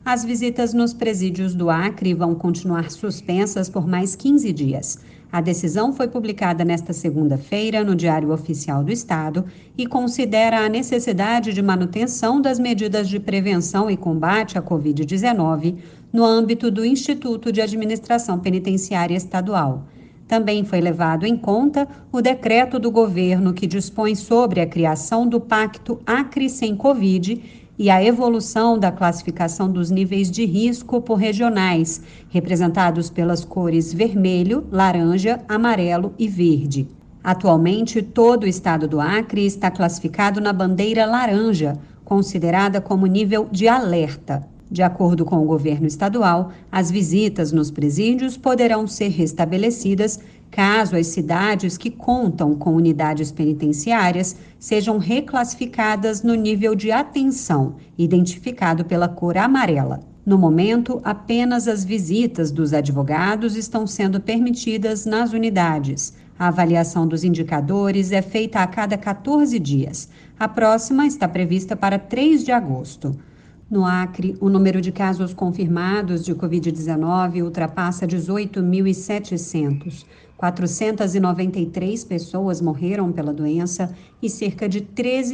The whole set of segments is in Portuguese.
As visitas nos presídios do Acre vão continuar suspensas por mais 15 dias. A decisão foi publicada nesta segunda-feira no Diário Oficial do Estado e considera a necessidade de manutenção das medidas de prevenção e combate à Covid-19 no âmbito do Instituto de Administração Penitenciária Estadual. Também foi levado em conta o decreto do governo que dispõe sobre a criação do Pacto Acre Sem Covid e a evolução da classificação dos níveis de risco por regionais, representados pelas cores vermelho, laranja, amarelo e verde. Atualmente, todo o estado do Acre está classificado na bandeira laranja, considerada como nível de alerta. De acordo com o governo estadual, as visitas nos presídios poderão ser restabelecidas caso as cidades que contam com unidades penitenciárias sejam reclassificadas no nível de atenção, identificado pela cor amarela. No momento, apenas as visitas dos advogados estão sendo permitidas nas unidades. A avaliação dos indicadores é feita a cada 14 dias. A próxima está prevista para 3 de agosto. No Acre, o número de casos confirmados de Covid-19 ultrapassa 18.700. 493 pessoas morreram pela doença e cerca de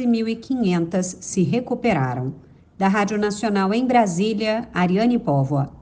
13.500 se recuperaram. Da Rádio Nacional em Brasília, Ariane Póvoa.